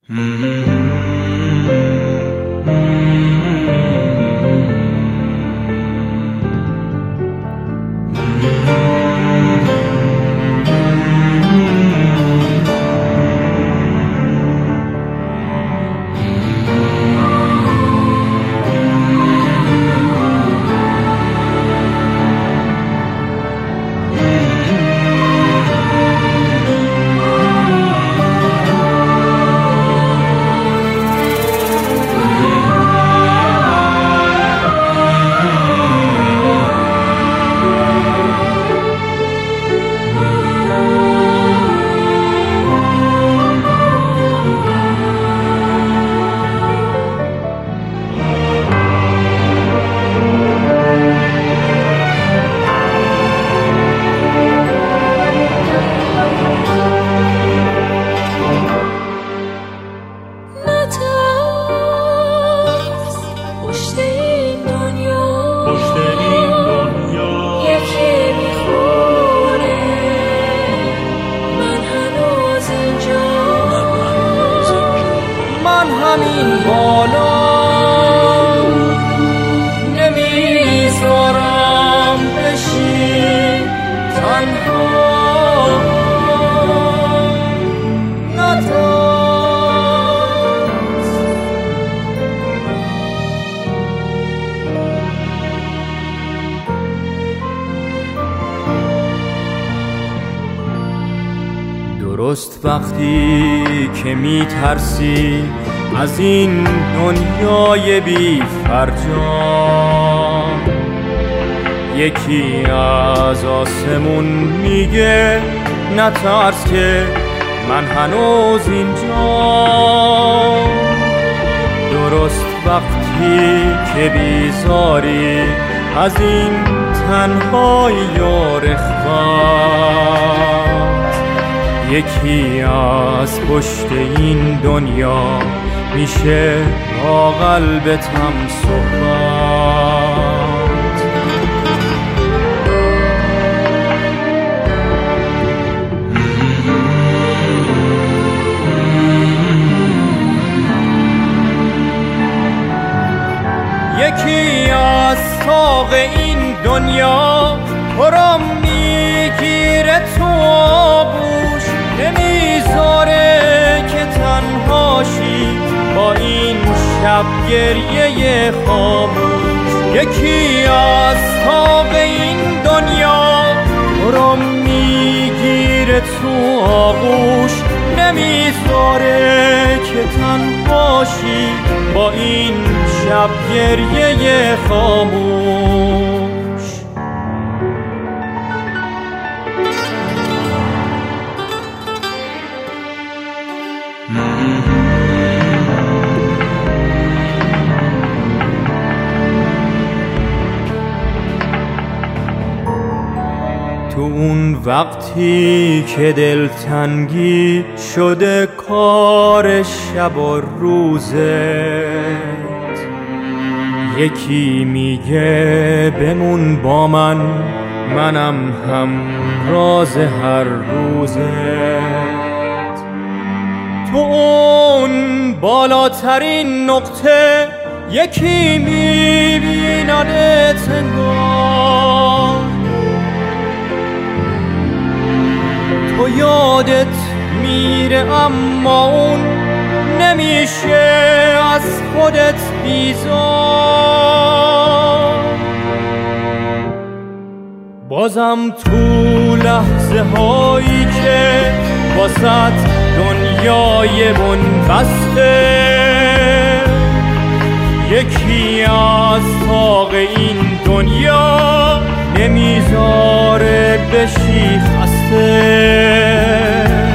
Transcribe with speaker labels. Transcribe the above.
Speaker 1: همین بالا نمیذارم بشی تنها نترس. درست وقتی که میترسی از این دنیای بی فرجام، یکی از آسمون میگه نترس که من هنوز اینجام. درست وقتی که بیزاری از این تنهایی و رخوت، یکی از پشت این دنیا میشه با قلبت هم صحبت. یکی از طاق این دنیا برام میگیره تو آغوش، نمیذاره که تنهاشی با این شب گریه خاموش. یکی از طاق این دنیا برام میگیره تو آغوش، نمیذاره که تنهاشی با این شب گریه خاموش. تو اون وقتی که دلتنگی شده کار شب و روزت، یکی میگه بمون با من، منم هم راز هر روزت. تو اون بالاترین نقطه یکی میبیندت انگار، تو یادت میره اما اون نمیشه از خودت بیزار. بازم تو لحظه هایی که واسط دنیای بنبسته، یکی از طاق این دنیا نمیذاره بشی خسته.